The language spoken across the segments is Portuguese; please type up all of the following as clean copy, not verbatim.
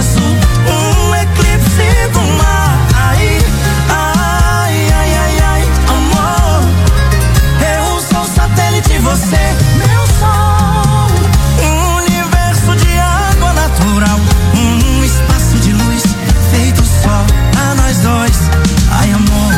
azul, um eclipse do mar. Ai, ai, ai, ai, ai, amor, eu sou satélite, você meu sol, um universo de água natural, um espaço de luz feito só pra nós dois. Ai, amor.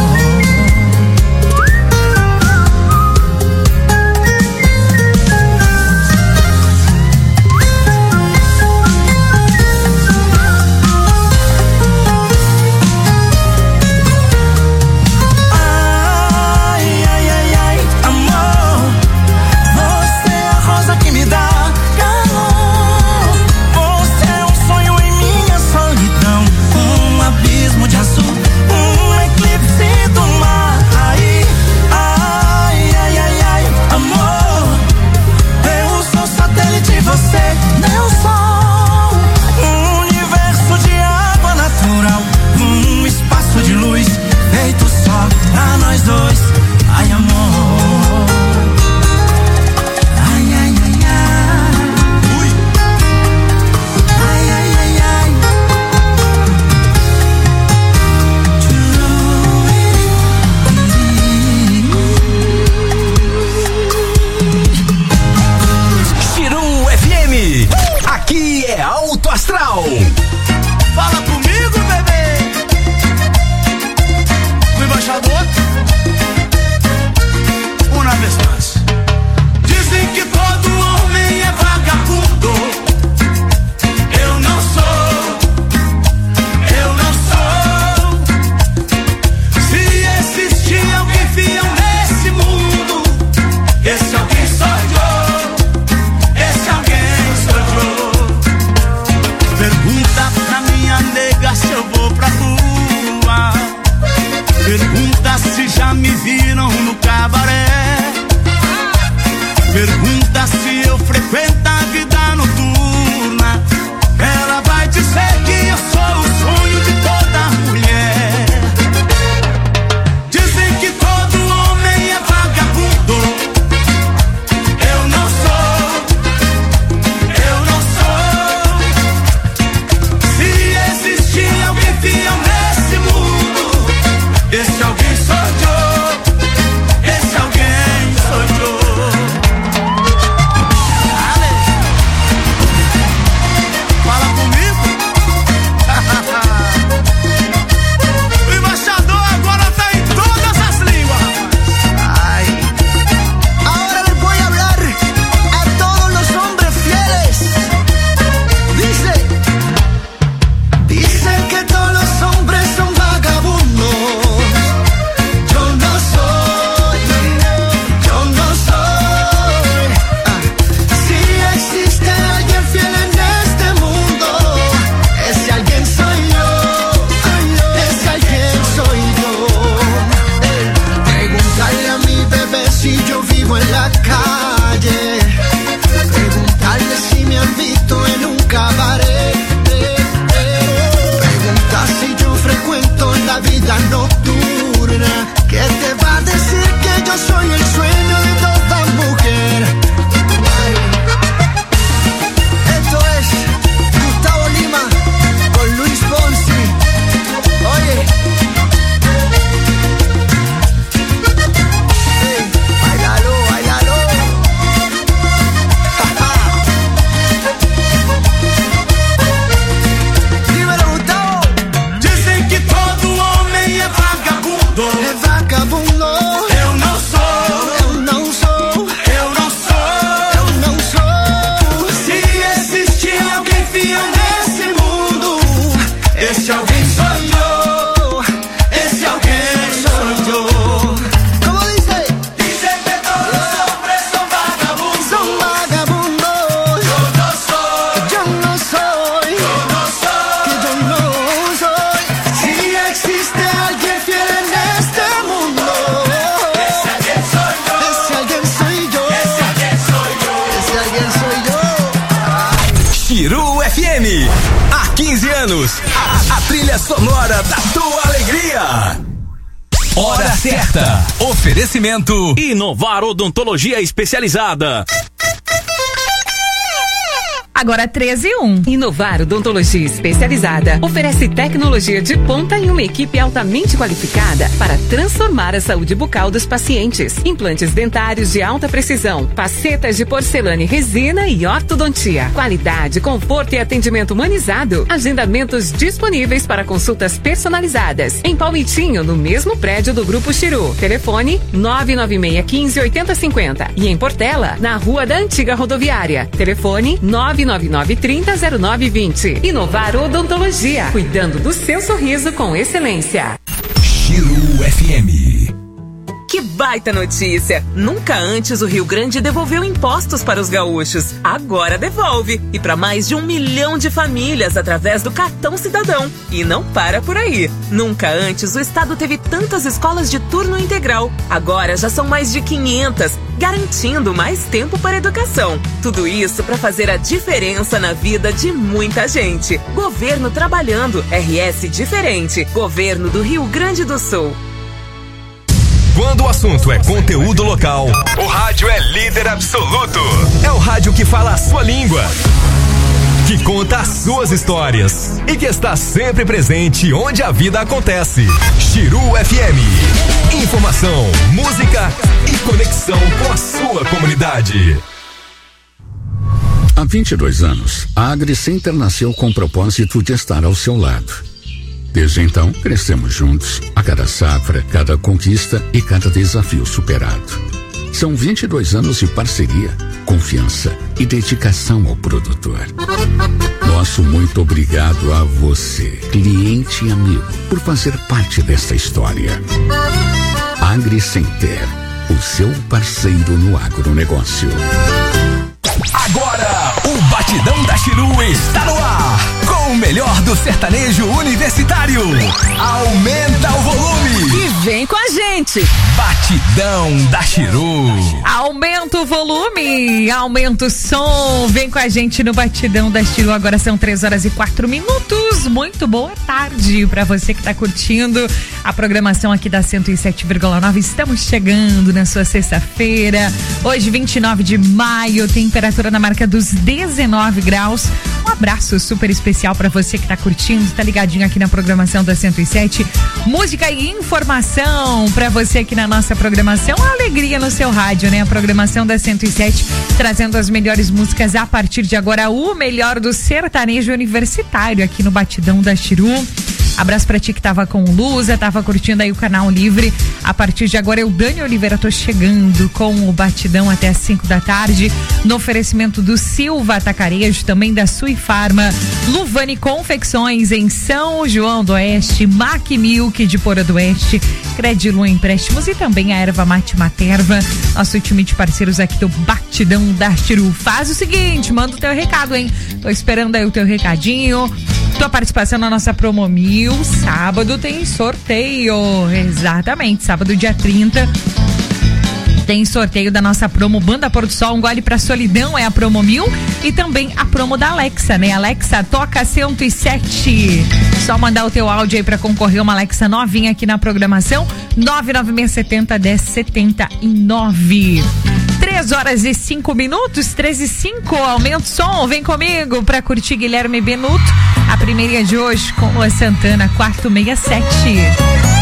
Há 15 anos, a trilha sonora da tua alegria. Hora certa. Oferecimento Inovar Odontologia Especializada. Agora 13h01. Inovar Odontologia Especializada oferece tecnologia de ponta e uma equipe altamente qualificada para transformar a saúde bucal dos pacientes. Implantes dentários de alta precisão, facetas de porcelana e resina e ortodontia. Qualidade, conforto e atendimento humanizado. Agendamentos disponíveis para consultas personalizadas. Em Palmitinho, no mesmo prédio do Grupo Chiru. Telefone 99615-8050. E em Portela, na Rua da Antiga Rodoviária. Telefone 99930-0920. Inovar Odontologia, cuidando do seu sorriso com excelência. Chiru FM. Que baita notícia! Nunca antes o Rio Grande devolveu impostos para os gaúchos. Agora devolve! E para mais de 1 milhão de famílias através do Cartão Cidadão. E não para por aí. Nunca antes o estado teve tantas escolas de turno integral. Agora já são mais de 500, garantindo mais tempo para a educação. Tudo isso para fazer a diferença na vida de muita gente. Governo trabalhando, RS diferente. Governo do Rio Grande do Sul. Quando o assunto é conteúdo local, o rádio é líder absoluto. É o rádio que fala a sua língua, que conta as suas histórias e que está sempre presente onde a vida acontece. Chiru FM. Informação, música e conexão com a sua comunidade. Há 22 anos, a AgriCenter nasceu com o propósito de estar ao seu lado. Desde então, crescemos juntos, a cada safra, cada conquista e cada desafio superado. São 22 anos de parceria, confiança e dedicação ao produtor. Nosso muito obrigado a você, cliente e amigo, por fazer parte desta história. AgriCenter, o seu parceiro no agronegócio. Agora, o Batidão da Chiru está no ar, com o melhor do sertanejo universitário. Aumenta o volume E vem com a gente. Batidão da Chiru. Aumenta o volume, aumenta o som. Vem com a gente no Batidão da Chiru. Agora são 3h04. Muito boa tarde pra você que tá curtindo a programação aqui da 107,9. Estamos chegando na sua sexta-feira. Hoje, 29 de maio, temperatura na marca dos 19 graus. Um abraço super especial pra você que tá curtindo, tá ligadinho aqui na programação da 107. Música e informação pra você aqui na nossa programação. Alegria no seu rádio, né? A programação da 107 trazendo as melhores músicas a partir de agora. O melhor do sertanejo universitário aqui no Batidão da Chiru. Abraço pra ti que tava com o Lusa, tava curtindo aí o Canal Livre. A partir de agora eu, Dani Oliveira, tô chegando com o Batidão até as 5 da tarde, no oferecimento do Silva Atacarejo, também da Sui Farma, Luvani Confecções em São João do Oeste, Mac Milk de Porã do Oeste, Credilu Empréstimos e também a Erva Mate Materva, nosso time de parceiros aqui do Batidão da Chiru. Faz o seguinte, manda o teu recado, hein? Tô esperando aí o teu recadinho. Tua participação na nossa Promo Mil. Sábado tem sorteio. Exatamente, sábado dia 30 tem sorteio da nossa promo Banda Pôr do Sol, um gole pra solidão, é a Promo Mil. E também a promo da Alexa, né? Alexa toca 107. Só mandar o teu áudio aí pra concorrer uma Alexa novinha aqui na programação. 99670-1079. 3h05, 13h05, aumenta o som, vem comigo pra curtir Guilherme Benuto, a primeira de hoje com Lua Santana, 467.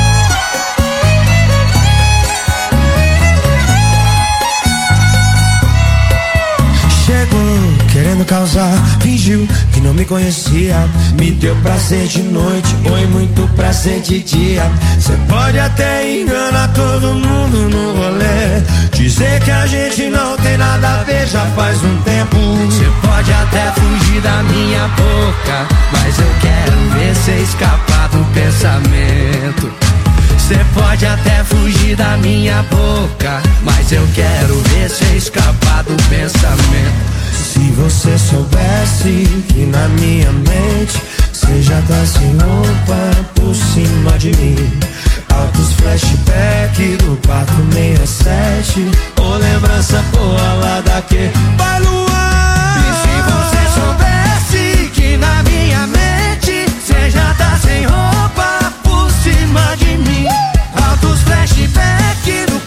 Chegou querendo causar, fingiu que não me conhecia, me deu prazer de noite, foi muito prazer de dia. Cê pode até enganar todo mundo no rolê, dizer que a gente não tem nada a ver já faz um tempo. Cê pode até fugir da minha boca, mas eu quero ver cê escapar do pensamento. Cê pode até fugir da minha boca, mas eu quero ver cê escapar do pensamento. Se você soubesse que na minha mente cê já tá sem roupa por cima de mim. Altos flashback do 467, ô lembrança boa lá daquele vai Luan. E se você soubesse que na minha mente cê já tá sem roupa por cima de mim. Altos flashback do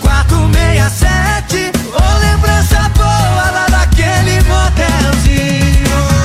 467, ô lembrança boa lá daquele motelzinho.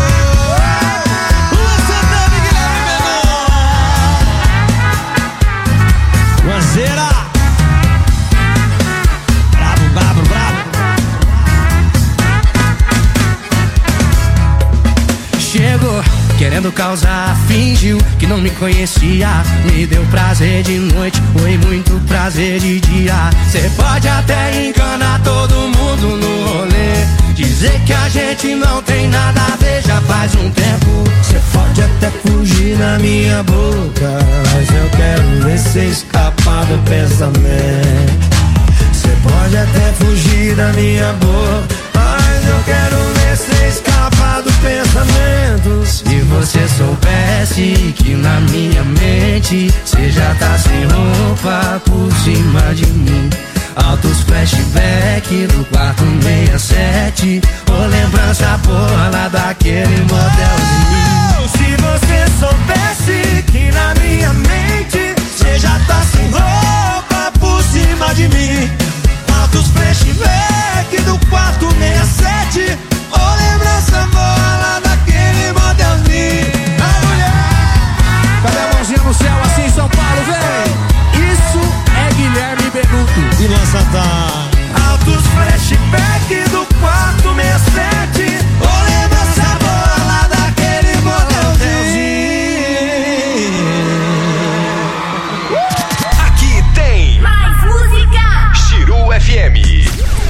causar, fingiu que não me conhecia. Me deu prazer de noite, foi muito prazer de dia. Cê pode até enganar todo mundo no rolê, dizer que a gente não tem nada a ver já faz um tempo. Cê pode até fugir da minha boca, mas eu quero ver cê escapar do pensamento. Cê pode até fugir da minha boca, mas eu quero ver cê escapar do pensamento. Se você soubesse que na minha mente cê já tá sem roupa por cima de mim. Altos flashback do quarto 67, ou lembrança porra lá daquele motelzinho. Se você soubesse que na minha mente cê já tá sem roupa por cima de mim. Altos flashback do quarto 67, ou lembrança boa lá daquele motelzinho. A mulher, cadê a mãozinha no céu assim em São Paulo, vem? Isso é Guilherme Benuto e Luan Santana. Altos flashback do quarto 67, ou lembrança boa lá daquele motelzinho. Aqui tem mais música. Chiru FM.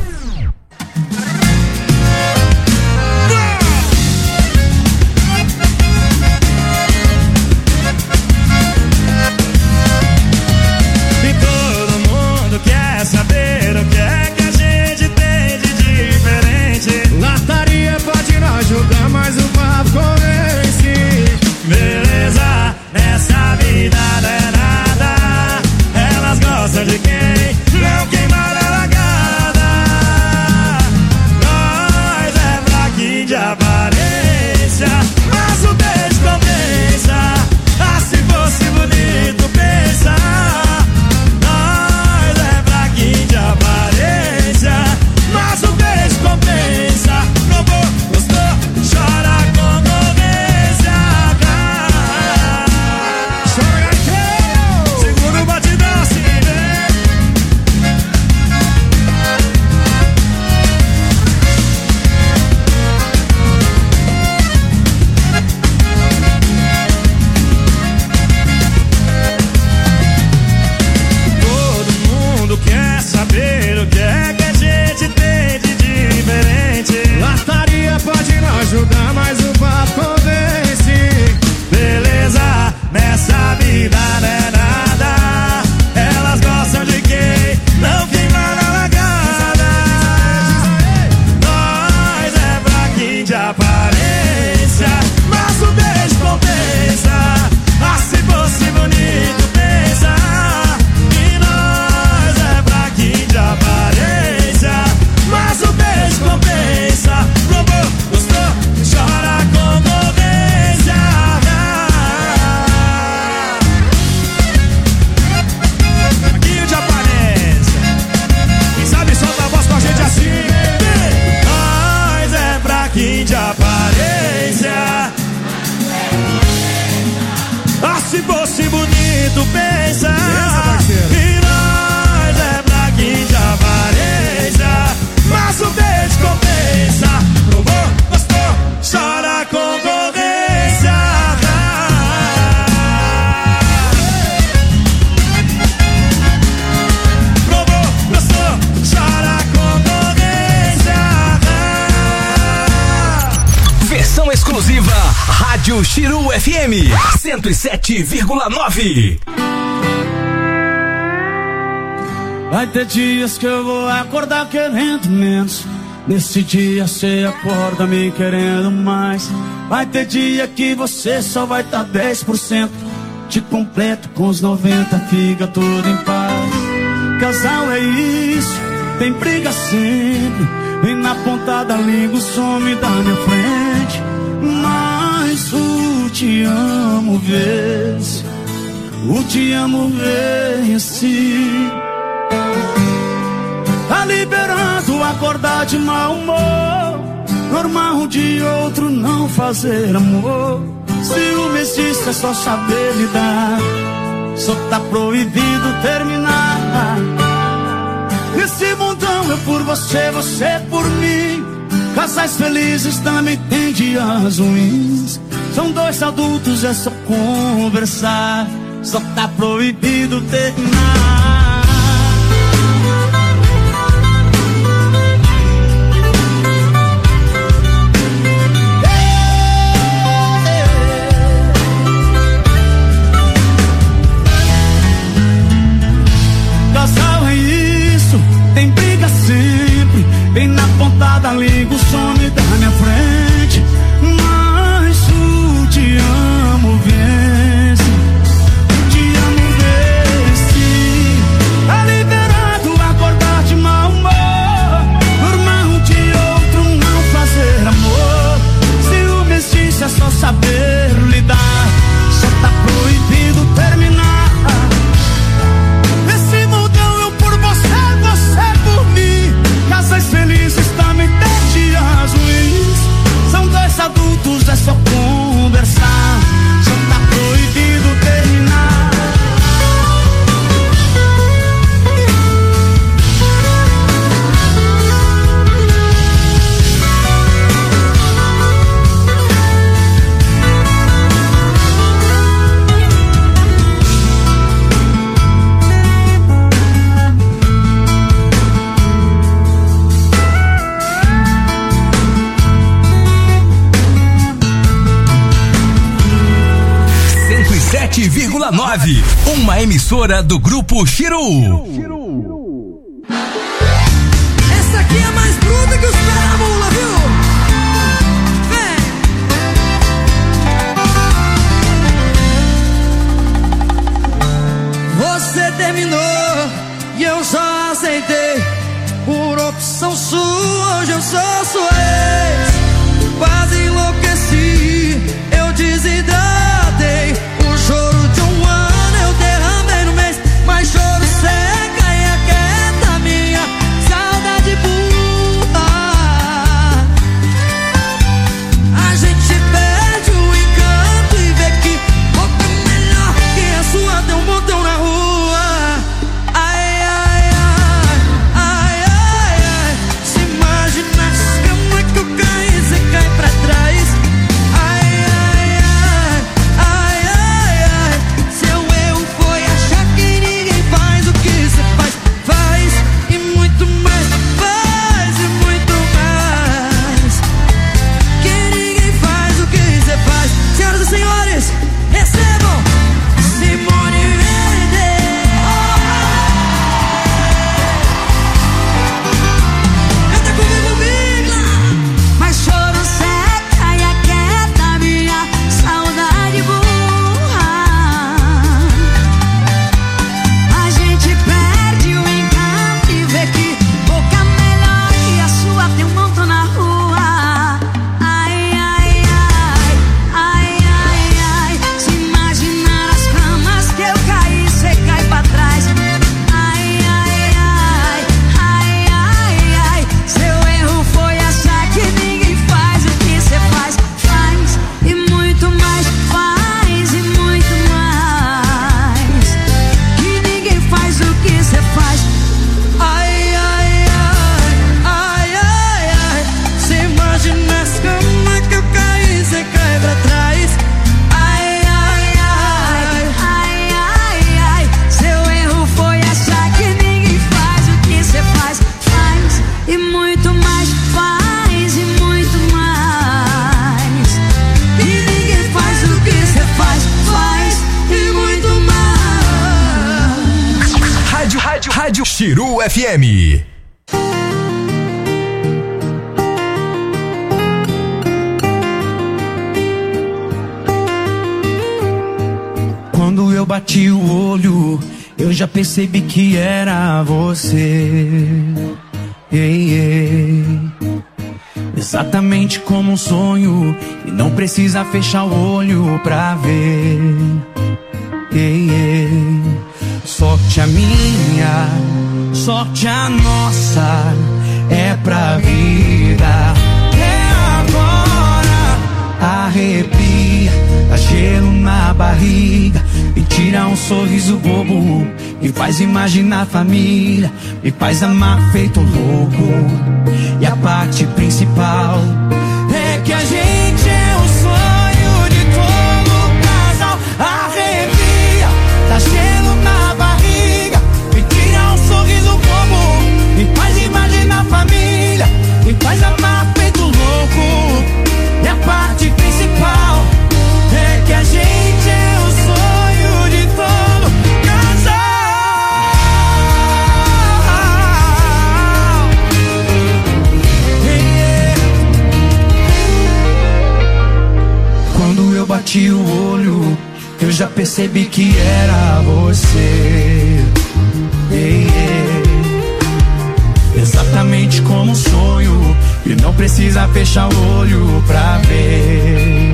Saber o que é que a gente tem de diferente. Lataria pode não ajudar, mas o papo convence. Beleza, nessa vida não é nada. Elas gostam de quem não queimar a largada. Nós é fraquinho de aparência, mas o beijo compensa. Ah, se fosse bonito, pensa. De aparência, mas o beijo compensa. Provou, gostou, chora concorrência. Chora que segura o batidão assim, quer saber o que é que a gente tem de diferente. Lataria pode não ajudar, mas o papo convence. Beleza, nessa vida não é nada. Elas gostam de quem não queima na largada. Nós é fraquinho de aparência, mas o beijo compensa. Ah, se fosse bonito, pensa. De aparência, mas o beijo compensa. Provou, gostou, chora concorrência. Fraquinho de aparência, quem sabe solta a voz com a gente assim. Nós é fraquinho de aparência. Ah, se fosse bonito, pensa. De aparência, mas o beijo compensa. Provou, gostou, chora concorrência. Provou, gostou, chora concorrência. Versão exclusiva Rádio Chiru FM 107,9. Vai ter dias que eu vou acordar querendo menos. Nesse dia cê acorda me querendo mais. Vai ter dia que você só vai tá 10%. Te completo com os 90, fica tudo em paz. Casal é isso, tem briga sempre. Vem na ponta da língua, some da minha frente. Mas o te amo vence. O te amo vence. Tá liberando acordar de mau humor. Normal de outro não fazer amor. Ciúme existe, é só saber lidar. Só tá proibido terminar. Nesse mundão eu por você, você por mim. Casais felizes também tem dias ruins. São dois adultos, é só conversar. Só tá proibido terminar. Casal é isso, tem briga sempre. Bem na ponta da língua, o some da minha frente. Mas o te amo vence. O te amo vence. É liberado acordar de mau humor. Por um de outro não fazer amor. Ciúme existe, é só saber lidar. Só tá proibido terminar. Esse mundão eu por você, você por mim. Casais felizes também tem dias ruins. São dois adultos, é só conversar. Só tá proibido terminar. Uma emissora do Grupo Chiru. Essa aqui é mais bruta que os pés da mula, viu? Vem! Você terminou e eu só aceitei. Por opção sua, hoje eu sou sua ex. Quase enlouqueci, eu desidratei. O choro de um ano eu derramei no mês. Mas choro seca e aquieta minha saudade burra. A gente perde o encanto e vê que boca melhor que a sua tem um montão na rua. Ai, ai, ai, ai, ai, ai. Se imagina como é que eu caí, você cai pra trás. Ai, ai, ai, ai, ai, ai. Seu erro foi achar que ninguém faz o que você faz. Faz e muito mais, faz e muito mais. Que ninguém faz o que você faz. Senhoras e senhores, recebam Simone Mendes. Canta comigo, Bigla. Mas choro seca e aquieta minha saudade burra. A gente perde o encanto e vê que boca melhor que a sua tem um montão na rua. Ai, ai, ai, ai, ai, ai. Se imaginar as camas que eu caí, cê cai pra trás. Ai, ai, ai, ai, ai, ai. Seu erro foi achar que ninguém faz o que cê faz. Faz e muito mais, faz e muito mais. Que ninguém faz o que cê faz. Ai, ai, ai, ai, ai, ai. Se imagina as camas que eu caí, cê cai pra trás. Ai, ai, ai, ai, ai, ai. Seu erro foi achar que ninguém faz o que cê faz. Faz e muito mais, faz e muito mais. E ninguém faz o que cê faz e muito mais. Rádio Chiru FM. Quando eu bati o olho, eu já percebi que era você. Ei, ei. Exatamente como um sonho, e não precisa fechar o olho pra ver. Ei, ei. Sorte a minha, sorte a nossa, é pra vida. É agora, arrepia, dá gelo na barriga, me tira um sorriso bobo, me faz imaginar a família, me faz amar feito louco. E a parte principal é que a gente é o sonho de já percebi que era você. Exatamente como um sonho, e não precisa fechar o olho pra ver.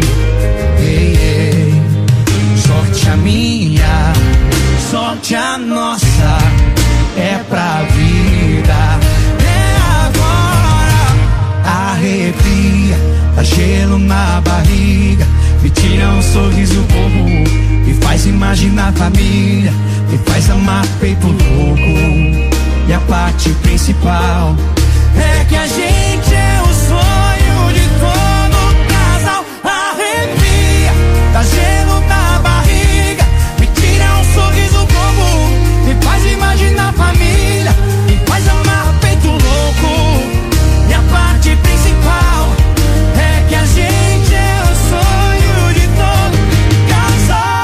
Sorte a minha, sorte a nossa, é pra vida. É agora, arrepia, dá gelo na barriga, me tira um sorriso bobo, me faz imaginar família, me faz amar feito louco. E a parte principal é que a gente é o sonho de todo casal. Arrepia, dá gelo na barriga, me tira um sorriso bobo, me faz imaginar família, me faz amar feito louco. E a parte principal é que a gente é o sonho de todo casal.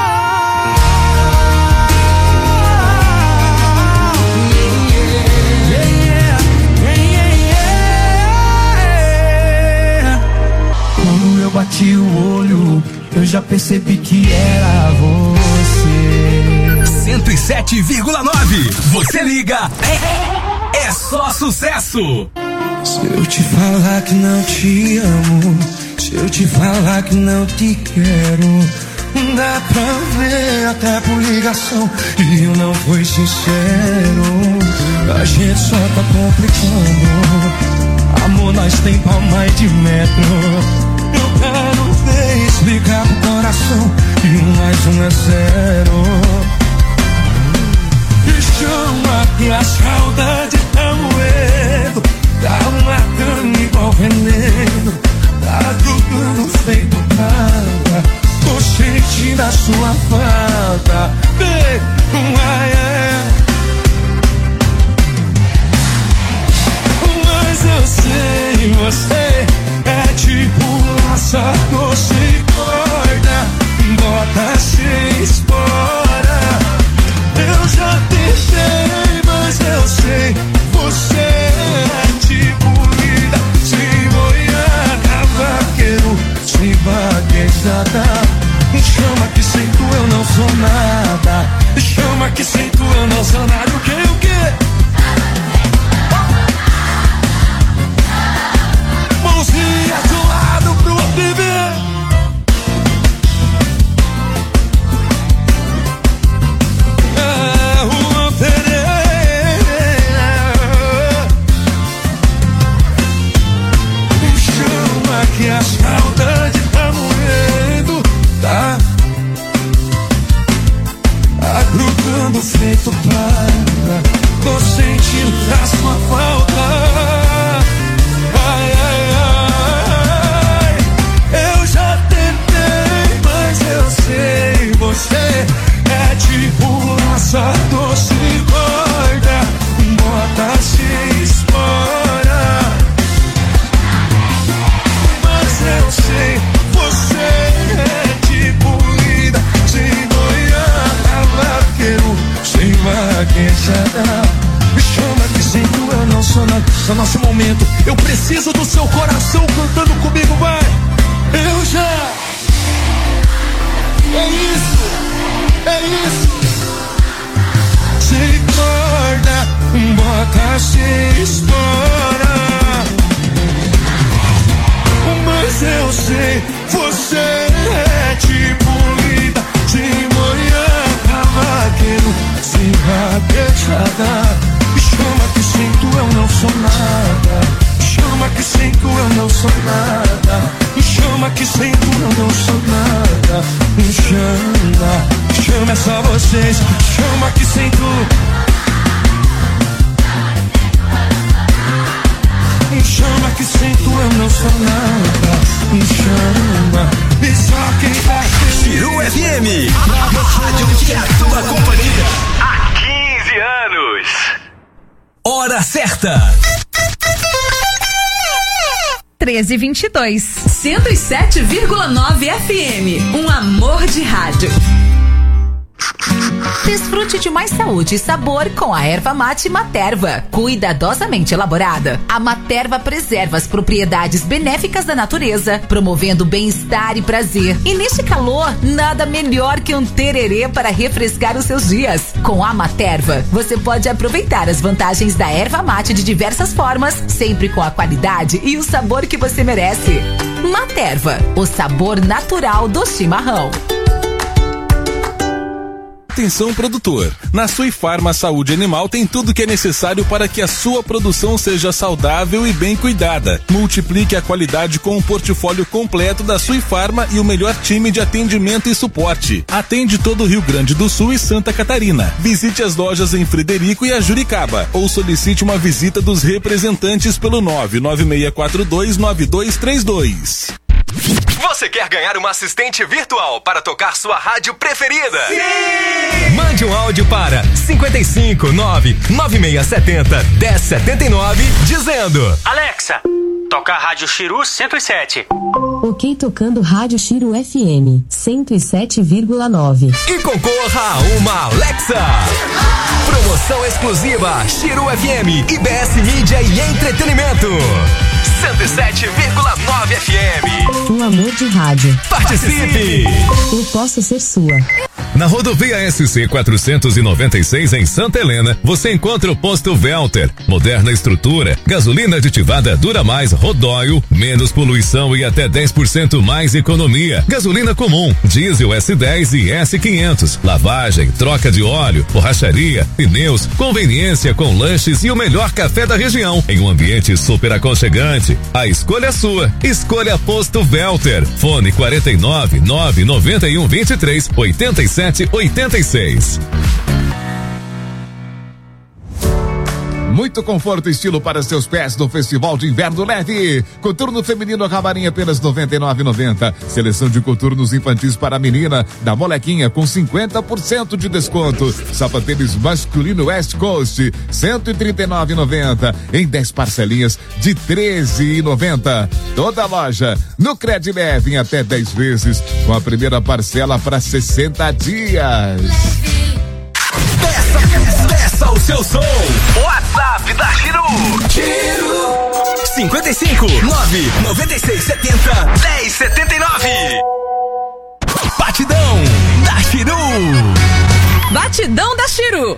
Quando eu bati o olho, eu já percebi que era você. 107,9. Você liga. É só sucesso. Se eu te falar que não te amo, se eu te falar que não te quero, dá pra ver até por ligação que eu não fui sincero. A gente só tá complicando. Amor, nós tem pau mais de metro. Eu quero ver explicar pro coração que mais um é zero. E chama que a saudade tá moendo, tá matando igual veneno, tá jogando feito nada. Tô sentindo a sua falta, vem, mas eu sei, você é tipo laça, doce corda, bota sem espora. Eu já tentei, mas eu sei, você é tipo vida, sem boiada, vaqueiro, sem vaquejada. Chama que sem tu eu não sou nada, chama que sem tu eu não sou nada. O que? Mãozinha do lado pro viver. Rua Pereira. Chama que a saudade tá moendo, tá agrupando feito praga. Tô sentindo a sua falta. Ai, ai, ai. Eu já tentei, mas eu sei, você é tipo laça, doce corda, bota se espora. Mas eu sei, você é tipo vida, sem boiada, vaqueiro, sem vaquejada. Me chama que sem tu eu não sou nada. No nosso momento, eu preciso do seu coração cantando comigo, vai. Eu já. É isso. Sem corda, bota se espora. Mas eu sei, você é tipo vida, sem boiada, vaqueiro, sem vaquejada. Me chama que sem tu eu não sou nada, chama que sem tu eu não sou nada, me chama que sem tu eu não sou nada. Me chama é só vocês, chama que sem tu. Me chama que sem tu eu não sou nada. Me chama, e só quem vai ter. Ciru FM, a rádio que é a tua companhia há 15 anos. Hora certa. 13h22. 107,9 FM. Um amor de rádio. Desfrute de mais saúde e sabor com a erva mate Materva. Cuidadosamente elaborada, a Materva preserva as propriedades benéficas da natureza, promovendo bem-estar e prazer. E neste calor, nada melhor que um tererê para refrescar os seus dias. Com a Materva, você pode aproveitar as vantagens da erva mate de diversas formas, sempre com a qualidade e o sabor que você merece. Materva, o sabor natural do chimarrão. Atenção produtor, na Suifarma Saúde Animal tem tudo que é necessário para que a sua produção seja saudável e bem cuidada. Multiplique a qualidade com o portfólio completo da Suifarma e o melhor time de atendimento e suporte. Atende todo o Rio Grande do Sul e Santa Catarina. Visite as lojas em Frederico e Ajuricaba ou solicite uma visita dos representantes pelo 996429232. Você quer ganhar uma assistente virtual para tocar sua rádio preferida? Sim! Mande um áudio para 559-9670-1079 dizendo: Alexa, toca a Rádio Chiru 107. Ok, tocando Rádio Chiru FM 107,9. E concorra a uma Alexa! Promoção exclusiva Chiru FM, IBS Mídia e Entretenimento. 107,9 FM. Um amor de rádio. Participe! Eu posso ser sua. Na rodovia SC 496 em Santa Helena, você encontra o posto Velter. Moderna estrutura, gasolina aditivada dura mais, Rodóio, menos poluição e até 10% mais economia. Gasolina comum, diesel S10 e S500. Lavagem, troca de óleo, borracharia, pneus, conveniência com lanches e o melhor café da região. Em um ambiente super aconchegante. A escolha é sua. Escolha Posto Velter. Fone 49991238786. Muito conforto e estilo para seus pés no Festival de Inverno Leve. Coturno feminino Camarim apenas R$ 99,90. Seleção de coturnos infantis para a menina da Molequinha com 50% de desconto. Sapatênis masculino West Coast R$ 139,90 em 10 parcelinhas de R$ 13,90. Toda loja no Credileve em até 10 vezes com a primeira parcela para 60 dias. Peça o seu som. WhatsApp da Chiru. Chiru 55 99670 1079. Batidão da Chiru. Batidão da Chiru.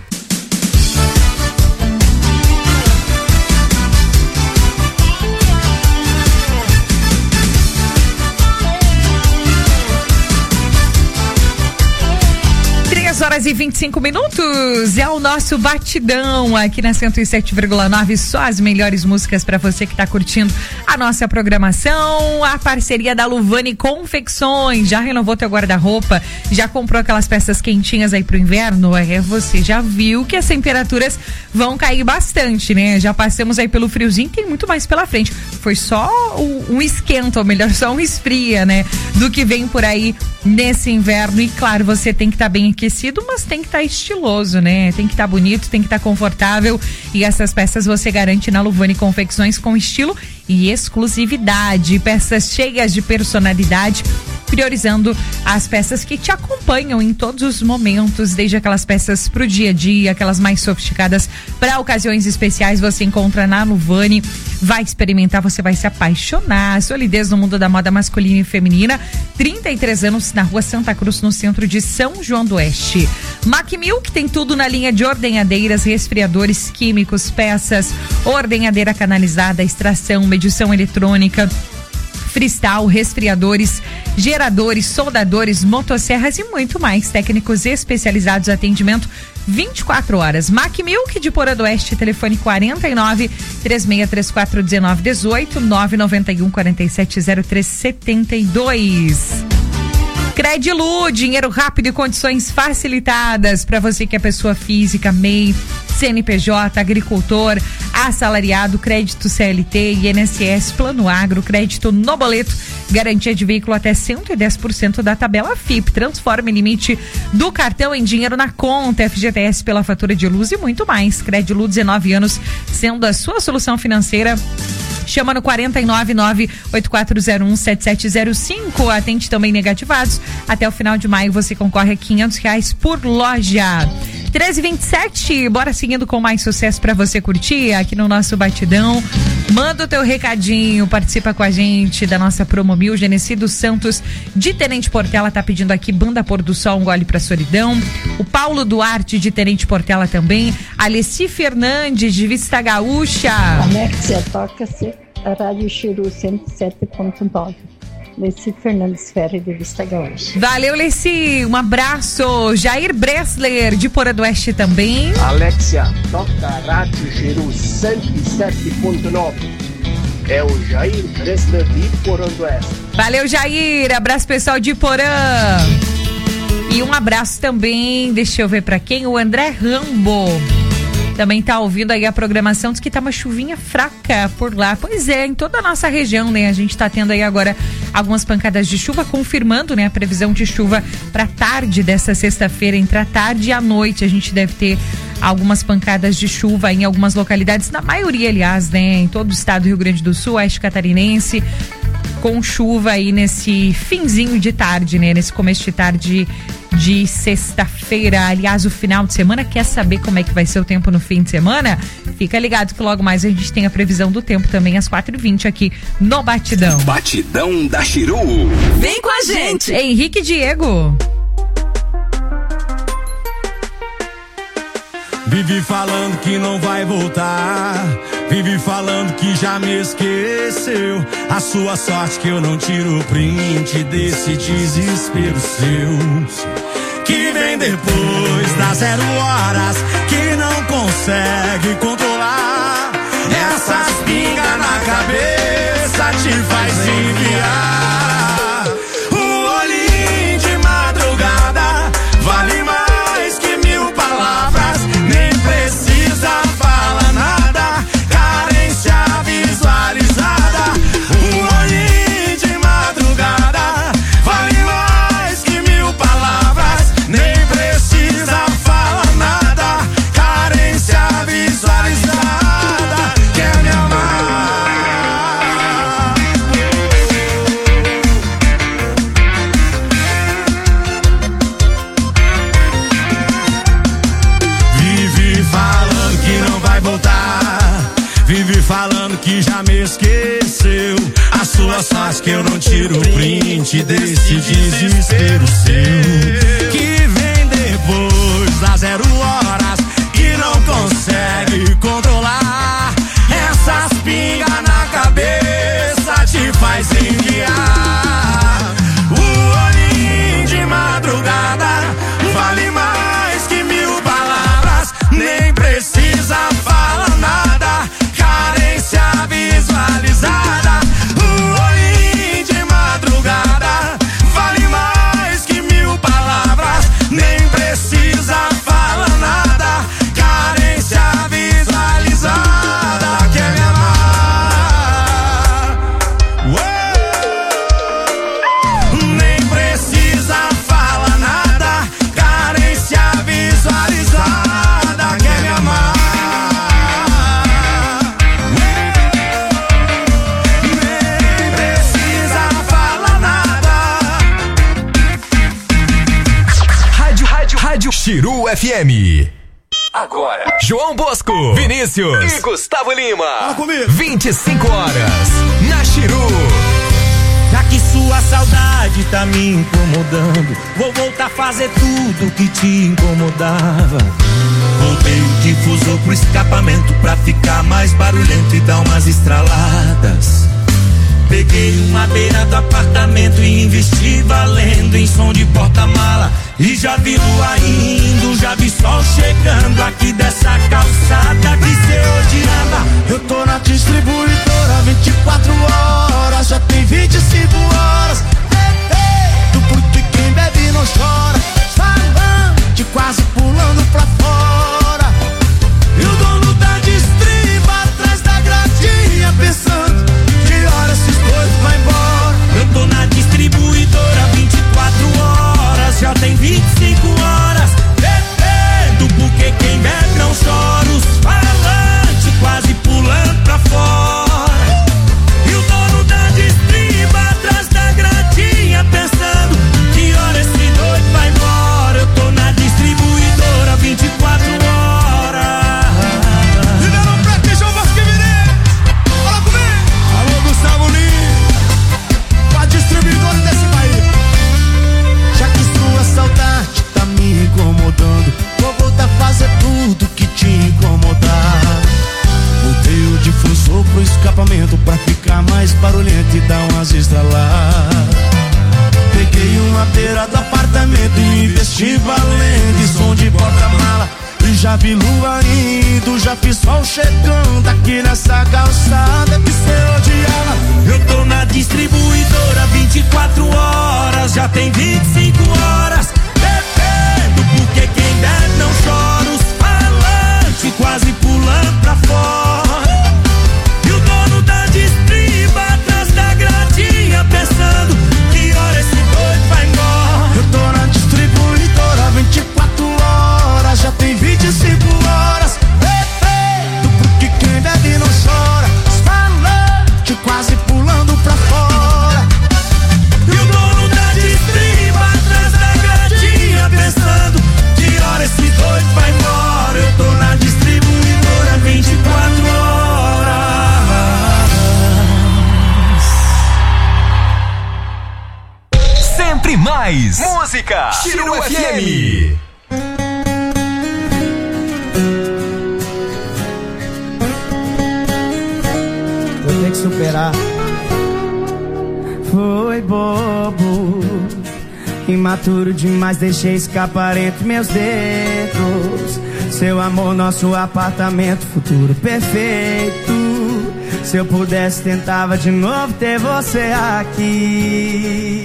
Horas e 25 minutos, é o nosso batidão aqui na 107,9, só as melhores músicas para você que tá curtindo a nossa programação, a parceria da Luvani Confecções. Já renovou teu guarda-roupa? Já comprou aquelas peças quentinhas aí pro inverno? Você já viu que as temperaturas vão cair bastante, né? Já passamos aí pelo friozinho, tem muito mais pela frente. Foi só um esquenta, ou melhor, só um esfria, né? Do que vem por aí nesse inverno. E claro, você tem que estar bem aquecido, mas tem que estar estiloso, né? Tem que estar bonito, tem que estar confortável. E essas peças você garante na Luvani Confecções com estilo e exclusividade. Peças cheias de personalidade, priorizando as peças que te acompanham em todos os momentos, desde aquelas peças pro dia a dia, aquelas mais sofisticadas para ocasiões especiais, você encontra na Luvani. Vai experimentar, você vai se apaixonar. Solidez no mundo da moda masculina e feminina. 33 anos na Rua Santa Cruz, no centro de São João do Oeste. Macmilk tem tudo na linha de ordenhadeiras, resfriadores químicos, peças, ordenhadeira canalizada, extração, medição eletrônica, freestyle, resfriadores, geradores, soldadores, motosserras e muito mais. Técnicos especializados, atendimento 24 horas. Macmilk de Porã do Oeste, telefone 49-3634-1918, 991-470372. Credilu, dinheiro rápido e condições facilitadas para você que é pessoa física, MEI, CNPJ, agricultor, assalariado, crédito CLT, INSS, Plano Agro, crédito no boleto, garantia de veículo até 110% da tabela FIP. Transforme limite do cartão em dinheiro na conta, FGTS pela fatura de luz e muito mais. Crédito 19 anos, sendo a sua solução financeira. Chama no 499-8401-7705. Atende também negativados. Até o final de maio você concorre a R$500 por loja. 13h27, bora seguindo com mais sucesso pra você curtir aqui no nosso Batidão. Manda o teu recadinho, participa com a gente da nossa Promo Mil. Genecido Santos de Tenente Portela tá pedindo aqui Banda Pôr do Sol, um gole pra solidão. O Paulo Duarte de Tenente Portela também. Alessi Fernandes de Vista Gaúcha. Alexia, toca-se a Rádio Chiru 107.9. Lessi Fernandes Ferre de Vista Gaúcha. Valeu, Lessi, um abraço. Jair Bressler de Porã do Oeste também. Alexia, toca Rádio Chiru 107.9. É o Jair Bressler de Porã do Oeste. Valeu, Jair, abraço pessoal de Porã. E um abraço também, deixa eu ver pra quem, o André Rambo. Também tá ouvindo aí a programação, diz que tá uma chuvinha fraca por lá. Pois é, em toda a nossa região, né? A gente tá tendo aí agora algumas pancadas de chuva, confirmando, né, a previsão de chuva pra tarde dessa sexta-feira. Entre a tarde e a noite a gente deve ter algumas pancadas de chuva em algumas localidades, na maioria, aliás, né? Em todo o estado do Rio Grande do Sul, oeste catarinense, com chuva aí nesse finzinho de tarde, né? Nesse começo de tarde de sexta-feira, aliás, o final de semana. Quer saber como é que vai ser o tempo no fim de semana? Fica ligado que logo mais a gente tem a previsão do tempo também às 4h20 aqui no Batidão. Batidão da Chiru. Vem com a gente! Henrique Diego. Vive falando que não vai voltar, vive falando que já me esqueceu. A sua sorte que eu não tiro o print desse desespero seu, que vem depois das 0 horas, que não consegue controlar. Essas pingas na cabeça te faz enviar. O olhinho de madrugada vale mais que 1000 palavras. Nem precisa falar nada, carência visualizada. O olhinho de madrugada vale mais que 1000 palavras. Nem precisa falar nada, carência visualizada. Quer me amar? Vive falando que não vai voltar, vive falando que já me esqueceu. A sua sorte que eu não tiro o print desse desespero seu, que vem depois das 0 horas, que não consegue controlar. Essas pingas na cabeça te faz enviar. O olhinho de madrugada vale mais que 1000 palavras. Nem precisa falar nada, carência visualizada. O olhinho de madrugada vale mais que 1000 palavras. Nem precisa falar nada, carência visualizada. Quer me amar? Nem precisa falar nada, carência visualizada. Quer me amar? Nem precisa falar nada. Rádio Chiru FM. Agora, João Bosco, Vinícius e Gustavo Lima. Fala comigo. 25 horas na Chiru. Já que sua saudade tá me incomodando, vou voltar a fazer tudo que te incomodava. Voltei o difusor pro escapamento pra ficar mais barulhento e dar umas estraladas. Peguei uma beira do apartamento e investi valendo em som de porta-mala. E já vi lua indo, já vi sol chegando aqui dessa calçada que cê hoje anda. Eu tô na distribuidora 24 horas, já tem 25 horas. Do porque quem bebe não chora, falante quase pulando pra fora. sabe lua indo, já fiz sol chegando aqui nessa calçada que cê odiava. Eu tô na distribuidora 24 horas, já tem 25 horas. Bebendo porque quem bebe não chora, os falantes quase pulando pra fora. E o dono da distriba atrás da gradinha pensando que hora esse doido vai embora. Eu tô na distribuidora 24 horas, já tem 25 horas. Bebendo porque quem bebe não chora, os falantes quase pulando pra fora. E o dono da distriba atrás da gradinha pensando que hora esse doido vai embora. Eu tô na distribuidora 24 horas. Sempre mais música. Chiru FM. Vou ter que superar. Foi bobo, imaturo demais, deixei escapar entre meus dedos. Seu amor, nosso apartamento, futuro perfeito. Se eu pudesse, tentava de novo ter você aqui.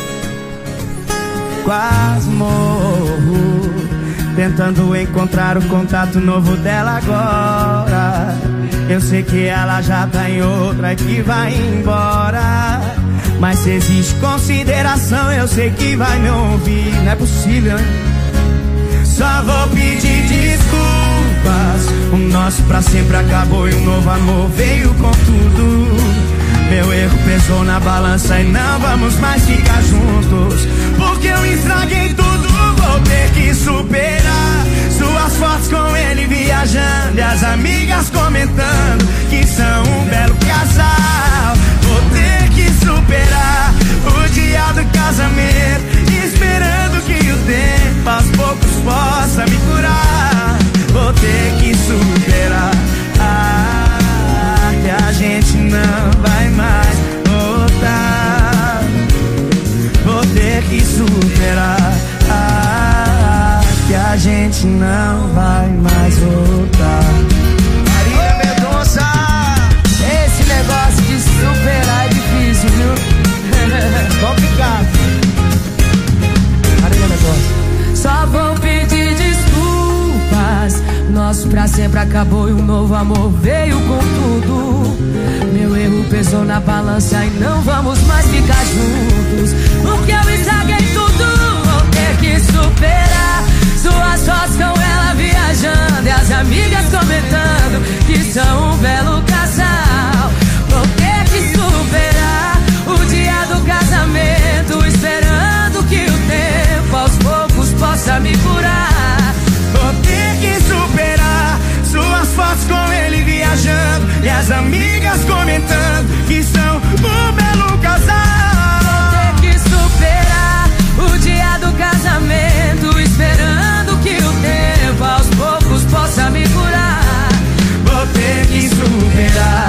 Quase morro, tentando encontrar o contato novo dela agora. Eu sei que ela já tá em outra e que vai embora. Mas se existe consideração, eu sei que vai me ouvir. Não é possível, hein? Só vou pedir desculpas. O nosso pra sempre acabou e um novo amor veio com tudo. Meu erro pesou na balança e não vamos mais ficar juntos. Porque eu estraguei tudo, vou ter que superar. Suas fotos com ele viajando e as amigas comentando que são um belo casal. Vou ter que superar o dia do casamento, esperando que o tempo aos poucos possa me curar. Vou ter que superar, que a gente não vai mais voltar. Vou ter que superar, que a gente não vai mais voltar. Marília Mendonça, esse negócio de superar é difícil, viu? Complicado. Marília Mendonça. Só vou pedir desculpas. Nosso pra sempre acabou e um novo amor veio com tudo. Meu erro pesou na balança e não vamos mais ficar juntos. Porque eu estraguei tudo, vou ter que superar. Suas fotos com ela viajando e as amigas comentando que são um belo casal. Vou ter que superar o dia do casamento, esperando que o tempo aos poucos possa me curar. Vou ter que superar suas fotos com ele viajando e as amigas comentando que são um belo casal. Vou ter que superar o dia do casamento, esperando que o tempo aos poucos possa me curar. Vou ter que superar,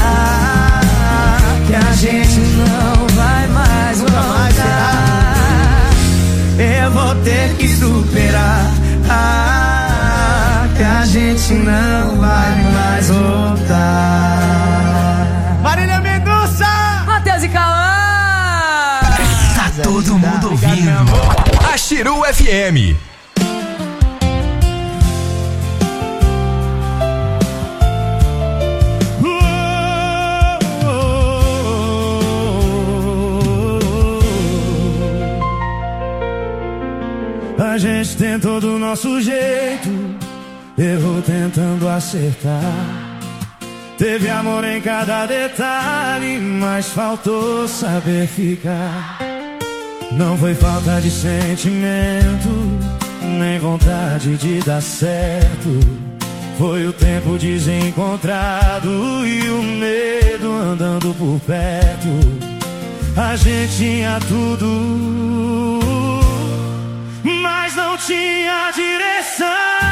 que a gente não vai mais voltar. Eu vou ter que superar, que a gente não vai mais voltar. Marília Mendonça, Matheus e Cauã. Tá todo mundo ouvindo a Chiru FM. A gente tentou do nosso jeito, errou tentando acertar. Teve amor em cada detalhe, mas faltou saber ficar. Não foi falta de sentimento, nem vontade de dar certo. Foi o tempo desencontrado e o medo andando por perto. A gente tinha tudo, mas não tinha direção.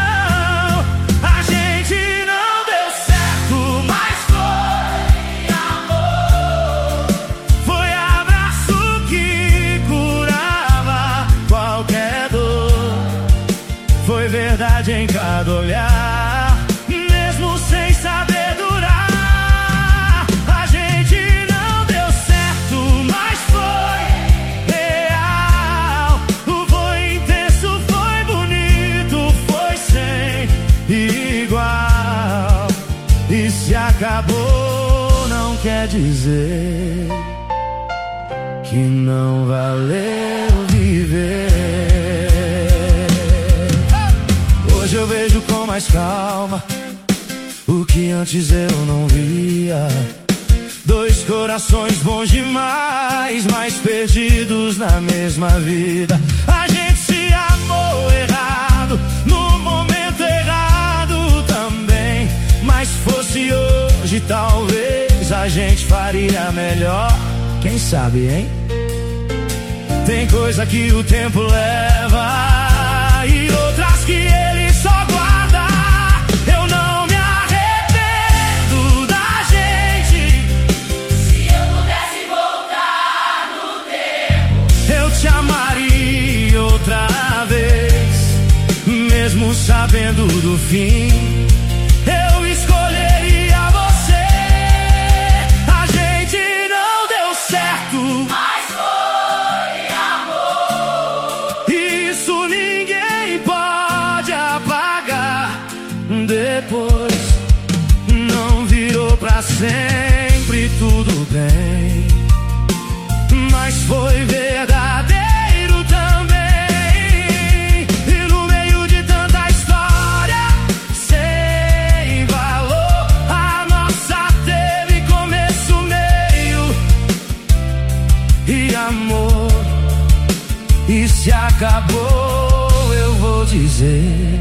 A gente não deu certo, mas foi amor. Foi abraço que curava qualquer dor. Foi verdade. verdade em cada olhar, mesmo sem saber durar. A gente não deu certo, mas foi real. Foi intenso, foi bonito, foi sem igual. E se acabou, não quer dizer que não valeu viver. Hoje eu vejo com mais calma o que antes eu não via. Dois corações bons demais, mas perdidos na mesma vida. A gente se amou errado, no momento errado também. Mas fosse hoje, talvez a gente faria melhor. Quem sabe, hein? Tem coisa que o tempo leva e outras que ele só guarda. Eu não me arrependo da gente. Se eu pudesse voltar no tempo, eu te amaria outra vez. Mesmo sabendo do fim, eu escolheria você. A gente não deu certo, mas foi amor. Isso ninguém pode apagar. Depois não virou pra sempre, tudo bem, mas foi verdadeiro também. E no meio de tanta história sem valor, a nossa teve começo, meio e amor. E se acabou, eu vou dizer,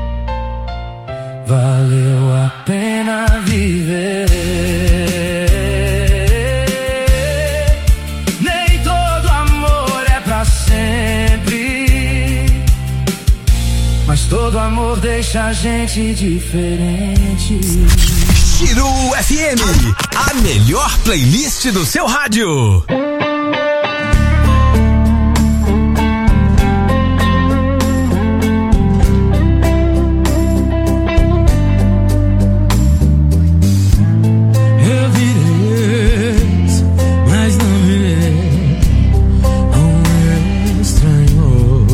valeu a pena viver. Nem todo amor é pra sempre, mas todo amor deixa a gente diferente. Chiru FM, a melhor playlist do seu rádio. Eu virei, mas não virei um estranho.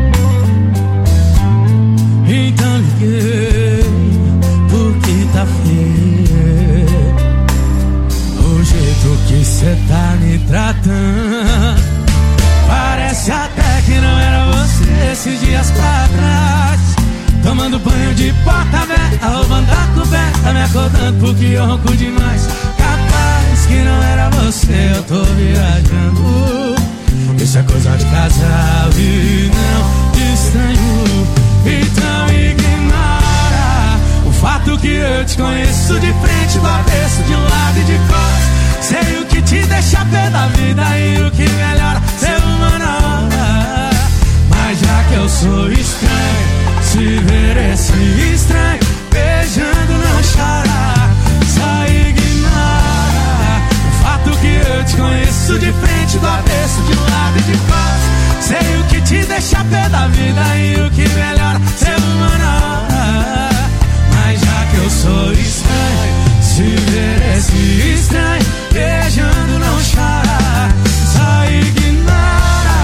Então liguei, porque tá feio o jeito que cê tá me tratando. Parece até que não era você esses dias pra trás. Tomando banho de porta aberta, roubando a coberta, me acordando porque eu ronco demais. Capaz que não era você, eu tô viajando. Isso é coisa de casal e não de estranho. Então ignora o fato que eu te conheço de frente, do avesso, de lado e de costas. Sei o que te deixa pé da vida e o que melhora ser humano na hora. Mas já que eu sou estranho, se ver esse estranho beijando não chora. Só ignora o fato que eu te conheço de frente, do avesso, de lado e de costas. Sei o que te deixa pé da vida e o que melhora ser humano na hora. Mas já que eu sou estranho, se ver esse estranho beijando não chora. Só ignora.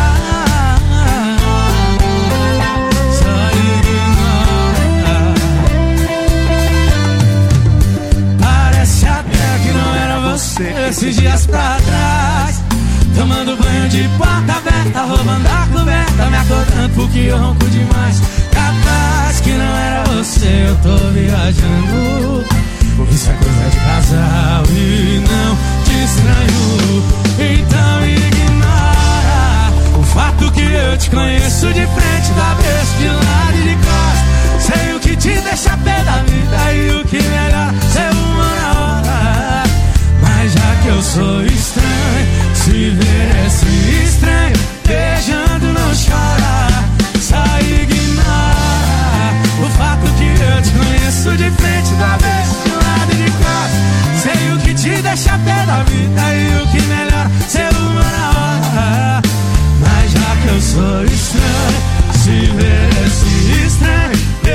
Esses dias pra trás, tomando banho de porta aberta, roubando a coberta, me acordando porque eu ronco demais. Capaz que não era você, eu tô viajando. Isso é coisa de casal e não te estranho. Então ignora o fato que eu te conheço de frente, do avesso, de lado e de costas. Sei o que te deixa pé da vida e o que melhora ser uma na hora. Mas já que eu sou estranho, se ver esse estranho beijando não chora. Só ignora o fato que eu te conheço de frente, do avesso, de lado e de costas. Sei o que te deixa pé da vida e o que melhora ser uma na hora. Mas já que eu sou estranho, se ver esse estranho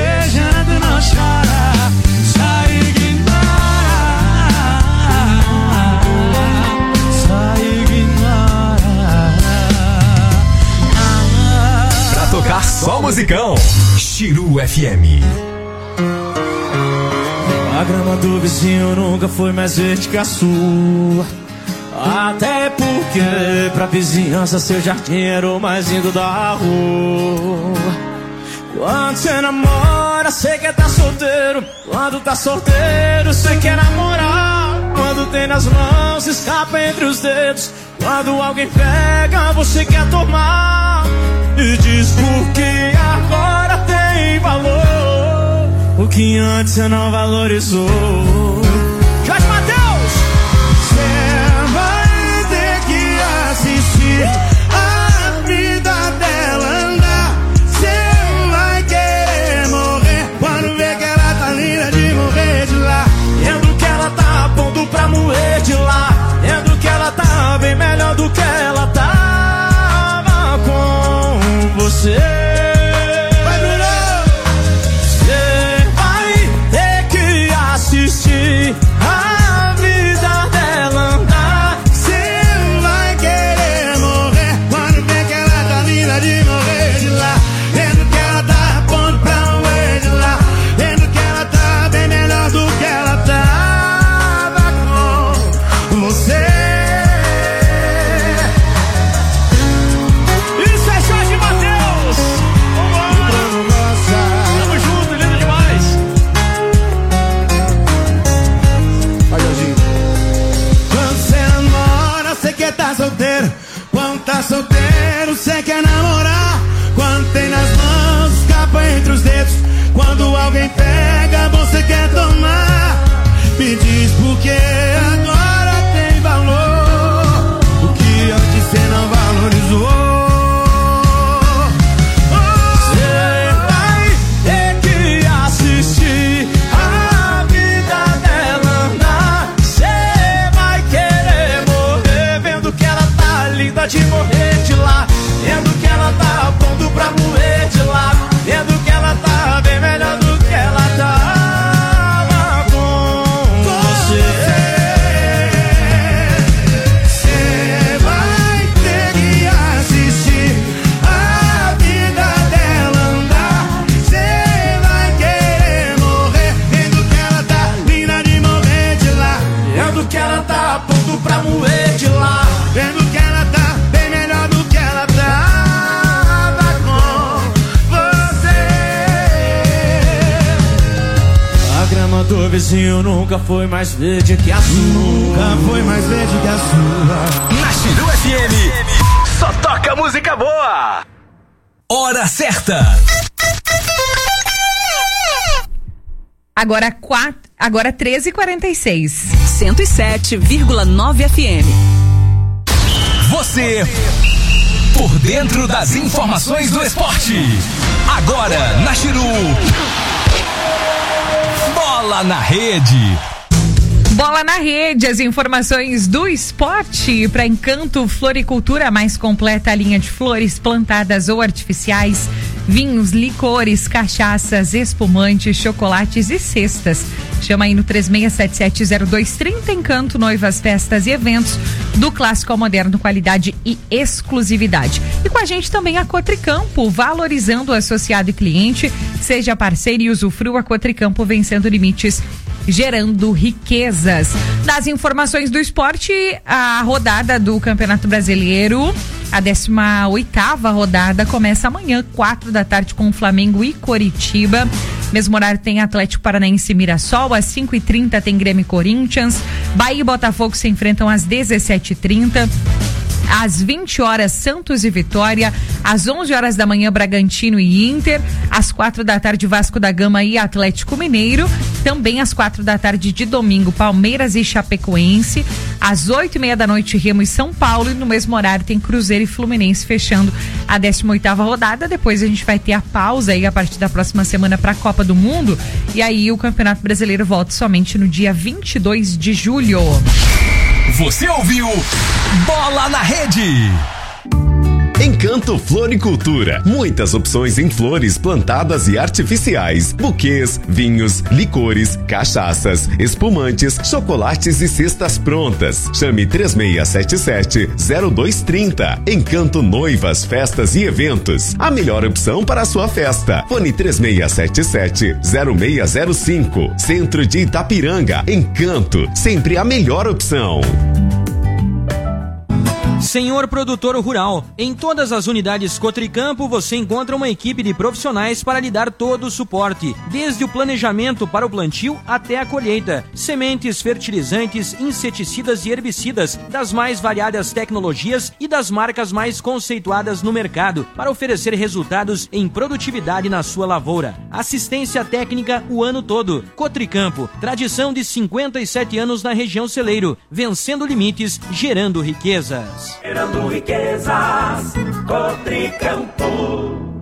musicão. Chiru FM. A grama do vizinho nunca foi mais verde que a sua. Até porque pra vizinhança seu jardim era o mais lindo da rua. Quando você namora, você quer tá solteiro. Quando tá solteiro, você quer namorar. Quando tem nas mãos, escapa entre os dedos. Quando alguém pega, você quer tomar. E diz porque agora tem valor o que antes você não valorizou. Jorge Mateus! Você vai ter que assistir a vida dela andar. Você vai querer morrer quando vê que ela tá linda de morrer de lá. Vendo que ela tá a ponto pra morrer de lá. Vendo que ela tá bem melhor do que ela tava com você. Vai, Bruno! Você vai ter que assistir a vida dela andar. Você vai querer morrer quando vê que ela tá linda de morrer de lá. Vendo que ela tá a ponto pra morrer de lá. Vendo que ela tá bem melhor do que ela tava com você. Tá solteiro, quando tá solteiro, cê quer namorar. Quando tem nas mãos, escapa entre os dedos. Quando alguém pega, você quer tomar. Me diz por que agora tem valor o que antes cê não valorizou. Você vai ter que assistir a vida dela andar. Cê vai querer morrer vendo que ela tá linda de morrer de lá. Vendo que ela tá a ponto pra morrer de lá. Vendo que ela tá bem melhor do que ela tava com você. Você vai ter que assistir a vida dela andar. Você vai querer morrer vendo que ela tá linda de morrer de lá. Vendo que ela tá a ponto pra morrer de lá. Vendo que ela tá bem melhor do que ela tava com você. A grama do vizinho nunca foi mais verde que a sua. Nunca foi mais verde que a sua. Na Chiru FM, só toca música boa. Hora certa. Agora 13h46. 107,9 FM. Você por dentro das informações do esporte. Agora na Chiru. Bola na rede. Bola na rede, as informações do esporte para Encanto Floricultura, a mais completa linha de flores plantadas ou artificiais, vinhos, licores, cachaças, espumantes, chocolates e cestas. Chama aí no 36770230. Encanto, noivas, festas e eventos do clássico ao moderno, qualidade e exclusividade. E com a gente também a Cotricampo, valorizando o associado e cliente. Seja parceiro e usufrua. A Cotricampo, vencendo limites, gerando riquezas. Das informações do esporte, a rodada do Campeonato Brasileiro, a 18ª rodada, começa amanhã, 16h, com Flamengo e Coritiba. Mesmo horário tem Atlético Paranaense e Mirassol, às 5h30 tem Grêmio e Corinthians. Bahia e Botafogo se enfrentam às 17h30. Às 20 horas, Santos e Vitória. Às 11 horas da manhã, Bragantino e Inter. Às 4 da tarde, Vasco da Gama e Atlético Mineiro. Também às 4 da tarde de domingo, Palmeiras e Chapecoense. Às 8h30 da noite, Remo e São Paulo. E no mesmo horário tem Cruzeiro e Fluminense fechando a 18ª rodada. Depois a gente vai ter a pausa aí a partir da próxima semana para a Copa do Mundo. E aí o Campeonato Brasileiro volta somente no dia 22 de julho. Você ouviu Bola na Rede. Encanto Floricultura, muitas opções em flores plantadas e artificiais, buquês, vinhos, licores, cachaças, espumantes, chocolates e cestas prontas. Chame 3677-0230. Encanto Noivas, Festas e Eventos. A melhor opção para a sua festa. Fone 3677-0605. Centro de Itapiranga. Encanto, sempre a melhor opção. Senhor produtor rural, em todas as unidades Cotricampo você encontra uma equipe de profissionais para lhe dar todo o suporte, desde o planejamento para o plantio até a colheita. Sementes, fertilizantes, inseticidas e herbicidas das mais variadas tecnologias e das marcas mais conceituadas no mercado para oferecer resultados em produtividade na sua lavoura. Assistência técnica o ano todo. Cotricampo, tradição de 57 anos na região celeiro, vencendo limites, gerando riquezas. Gerando riquezas, Cotricampo.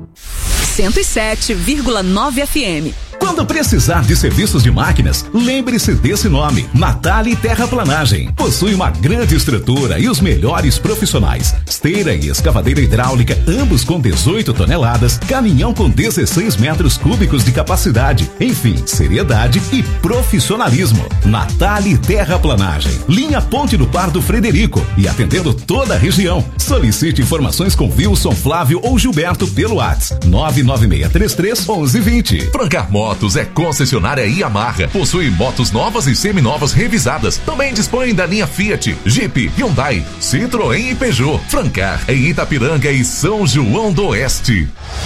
107,9 FM. Quando precisar de serviços de máquinas, lembre-se desse nome, Natali Terraplanagem. Possui uma grande estrutura e os melhores profissionais. Esteira e escavadeira hidráulica, ambos com 18 toneladas, caminhão com 16 metros cúbicos de capacidade. Enfim, seriedade e profissionalismo. Natali Terraplanagem. Linha Ponte do Pardo Frederico e atendendo toda a região. Solicite informações com Wilson, Flávio ou Gilberto pelo WhatsApp 99633-1120. Francar Motos é concessionária Yamaha. Possui motos novas e seminovas revisadas. Também dispõe da linha Fiat, Jeep, Hyundai, Citroën e Peugeot. Francar em Itapiranga e São João do Oeste.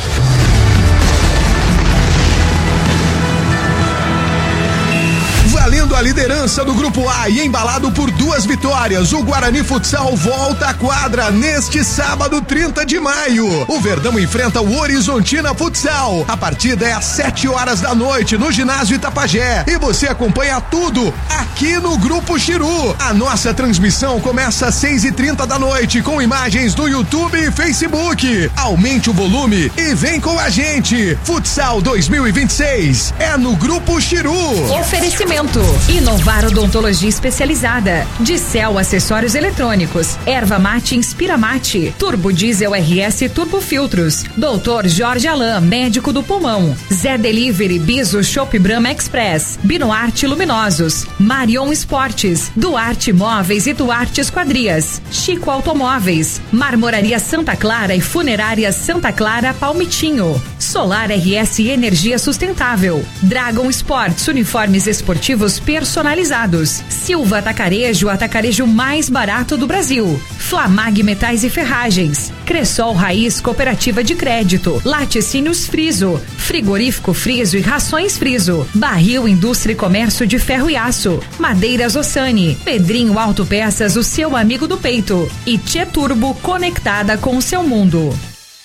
Valendo a liderança do Grupo A e embalado por 2 vitórias, o Guarani Futsal volta à quadra neste sábado 30 de maio. O Verdão enfrenta o Horizontina Futsal. A partida é às 7 horas da noite no ginásio Itapajé e você acompanha tudo aqui no Grupo Chiru. A nossa transmissão começa às 6h30 da noite com imagens do YouTube e Facebook. Aumente o volume e vem com a gente. Futsal 2026 é no Grupo Chiru. Oferecimento: Inovar Odontologia Especializada, Dicel Acessórios Eletrônicos, Erva Mate Inspira Mate, Turbo Diesel RS Turbo Filtros, Doutor Jorge Alain, médico do pulmão, Zé Delivery, Biso Shop Brahma Express, Binoarte Luminosos, Marion Esportes, Duarte Móveis e Duarte Esquadrias, Chico Automóveis, Marmoraria Santa Clara e Funerária Santa Clara Palmitinho, Solar RS Energia Sustentável, Dragon Sports Uniformes Esportivos personalizados, Silva Atacarejo, atacarejo mais barato do Brasil, Flamag Metais e Ferragens, Cressol Raiz Cooperativa de Crédito, Laticínios Friso, Frigorífico Friso e Rações Friso, Barril Indústria e Comércio de Ferro e Aço, Madeiras Ossani, Pedrinho Autopeças, o seu amigo do peito, e Tchê Turbo, conectada com o seu mundo.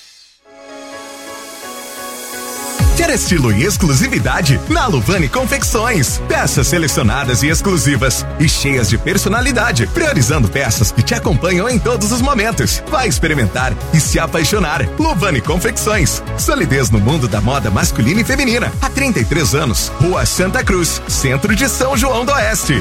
Quer estilo e exclusividade? Na Luvani Confecções. Peças selecionadas e exclusivas e cheias de personalidade, priorizando peças que te acompanham em todos os momentos. Vai experimentar e se apaixonar. Luvani Confecções. Solidez no mundo da moda masculina e feminina. Há 33 anos. Rua Santa Cruz, centro de São João do Oeste.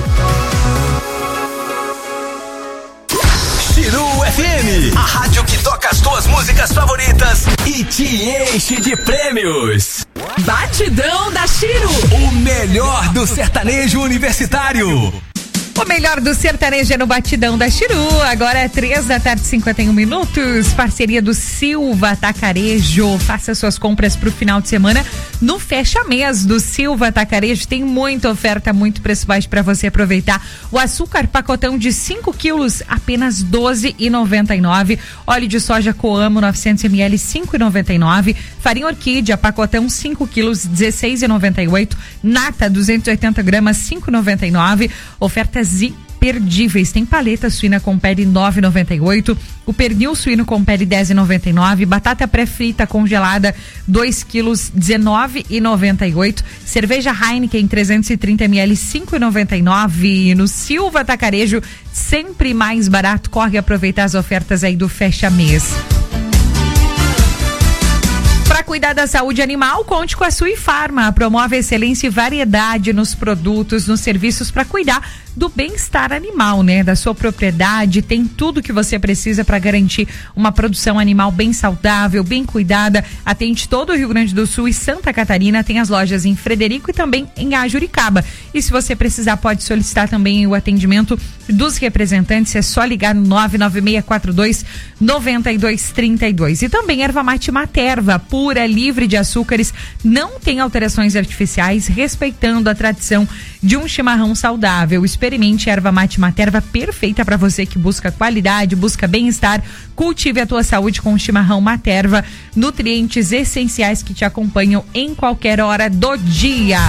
Chiru FM, a rádio que toca as tuas músicas favoritas e te enche de prêmios. Batidão da Chiru. O melhor do sertanejo universitário. O melhor do sertanejo é no Batidão da Chiru. Agora é 3h51. Parceria do Silva Atacarejo. Faça suas compras pro final de semana no Fecha Mês do Silva Atacarejo. Tem muita oferta, muito preço baixo para você aproveitar. O açúcar pacotão de 5 quilos, apenas R$12,99. Óleo de soja Coamo 900 ml, R$5,99. Farinha Orquídea pacotão 5 quilos, R$16,98. Nata 280 gramas, R$5,99. Ofertas imperdíveis. Tem paleta suína com pele 9,98, o pernil suíno com pele 10,99, batata pré-frita congelada 2 quilos 19,98, cerveja Heineken 330 ml 5,99. No Silva Atacarejo, sempre mais barato. Corre aproveitar as ofertas aí do Fecha Mês. Para cuidar da saúde animal, conte com a Suifarma. Promove excelência e variedade nos produtos, nos serviços para cuidar do bem-estar animal, né? Da sua propriedade, tem tudo que você precisa para garantir uma produção animal bem saudável, bem cuidada. Atende todo o Rio Grande do Sul e Santa Catarina, tem as lojas em Frederico e também em Ajuricaba. E se você precisar, pode solicitar também o atendimento dos representantes, é só ligar no 99642-9232. E também erva mate Materva, pura, livre de açúcares, não tem alterações artificiais, respeitando a tradição de um chimarrão saudável. Experimente a erva mate Materva, perfeita para você que busca qualidade, busca bem-estar. Cultive a tua saúde com o chimarrão Materva, nutrientes essenciais que te acompanham em qualquer hora do dia.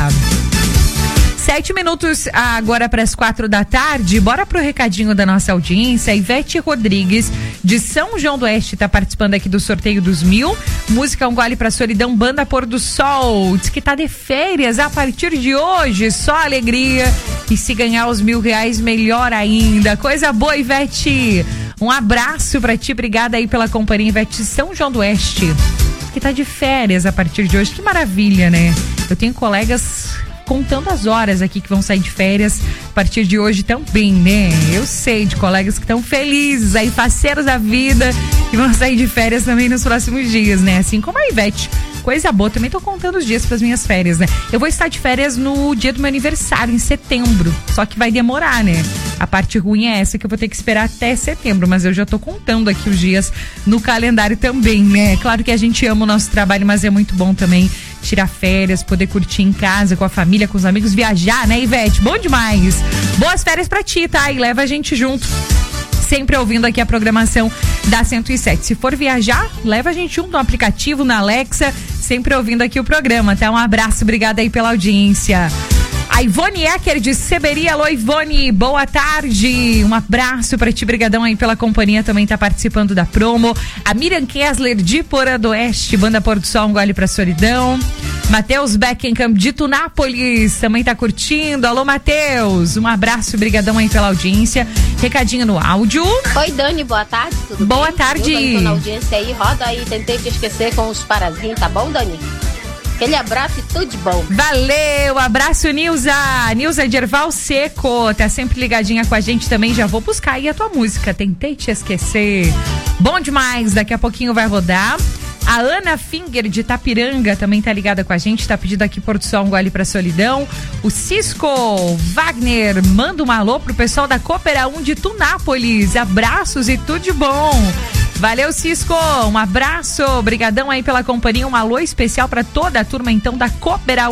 7 minutos agora para as 4 da tarde. Bora pro recadinho da nossa audiência. Ivete Rodrigues, de São João do Oeste, tá participando aqui do sorteio dos 1.000. Música Um Gole pra Solidão, Banda Pôr do Sol. Diz que tá de férias a partir de hoje, só alegria. E se ganhar os R$1.000, melhor ainda. Coisa boa, Ivete. Um abraço pra ti, obrigada aí pela companhia, Ivete, São João do Oeste. Diz que tá de férias a partir de hoje, que maravilha, né? Eu tenho colegas contando as horas aqui que vão sair de férias a partir de hoje também, né? Eu sei de colegas que estão felizes aí, faceiros da vida, e vão sair de férias também nos próximos dias, né? Assim como a Ivete. Coisa boa, também tô contando os dias para as minhas férias, né? Eu vou estar de férias no dia do meu aniversário, em setembro, só que vai demorar, né? A parte ruim é essa, que eu vou ter que esperar até setembro, mas eu já tô contando aqui os dias no calendário também, né? Claro que a gente ama o nosso trabalho, mas é muito bom também tirar férias, poder curtir em casa, com a família, com os amigos, viajar, né, Ivete? Bom demais! Boas férias pra ti, tá? E leva a gente junto. Sempre ouvindo aqui a programação da 107. Se for viajar, leva a gente junto no aplicativo, na Alexa, sempre ouvindo aqui o programa, tá? Um abraço, obrigada aí pela audiência. A Ivone Ecker de Seberi. Alô, Ivone, boa tarde. Um abraço pra ti, brigadão aí pela companhia, também tá participando da promo. A Miriam Kessler de Porã do Oeste, Banda Pôr do Sol, Um Gole pra Solidão. Matheus Beckenkamp de Tunápolis também tá curtindo. Alô, Matheus, um abraço, brigadão aí pela audiência. Recadinho no áudio. Oi, Dani, boa tarde, tudo boa bem? Tarde. Eu tô na audiência aí, roda aí, tentei te esquecer com os parazinhos, tá bom, Dani? Aquele abraço e tudo de bom. Valeu, abraço, Nilza. Nilza de Erval Seco, tá sempre ligadinha com a gente também. Já vou buscar aí a tua música, Tentei Te Esquecer. Bom demais, daqui a pouquinho vai rodar. A Ana Finger de Itapiranga também tá ligada com a gente, tá pedindo aqui Pôr do Sol, Um Gole pra Solidão. O Cisco Wagner manda um alô pro pessoal da Coopera 1 de Tunápolis. Abraços e tudo de bom. Valeu, Cisco, um abraço, brigadão aí pela companhia, um alô especial para toda a turma então da Coopera